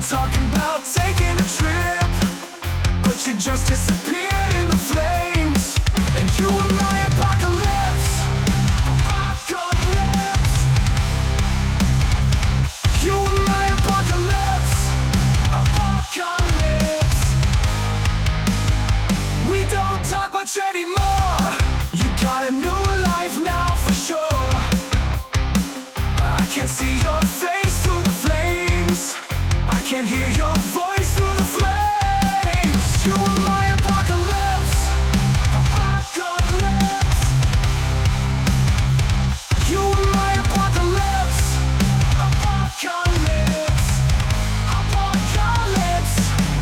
talking about taking a trip, but you just disappeared in the flames. And you were my apocalypse. Apocalypse. You were my apocalypse. Apocalypse. We don't talk much anymore. You got a new life now for sure. I can't see your face through the flames. I can't hear your voice through the flames. You were my apocalypse. Apocalypse. You were my apocalypse. Apocalypse. Apocalypse.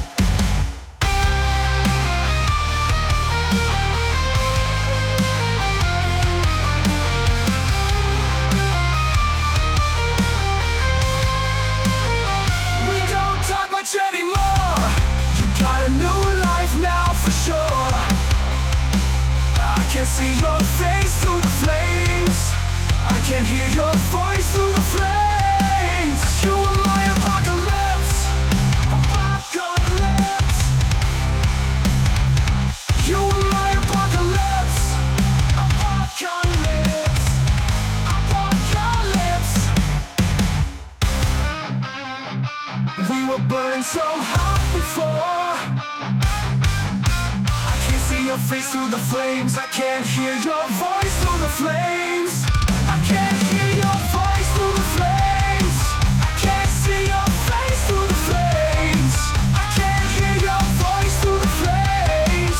We don't talk much anymore. You got a new life now for sure. I can't see your face through the flames. I can't hear your voice through the flames. You were my apocalypse. Apocalypse. You were my apocalypse. Apocalypse. Apocalypse. We were burning so hot before. I can't see your face through the flames. I can't hear your voice through the flames. I can't hear your voice through the flames. I can't see your face through the flames. I can't hear your voice through the flames.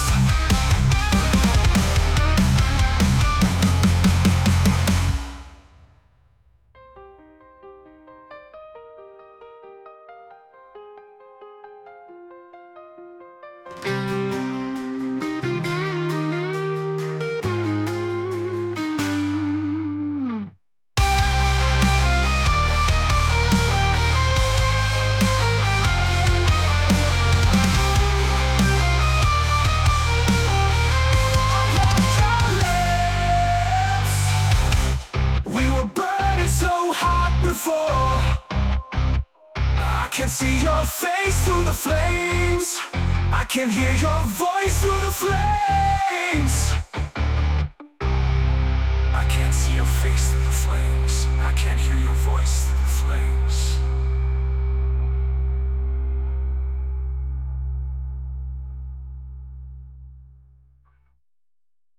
We were burning so hot before. I can't see your face through the flames. I can't hear your voice through the flames. I can't see your face through the flames. I can't hear your voice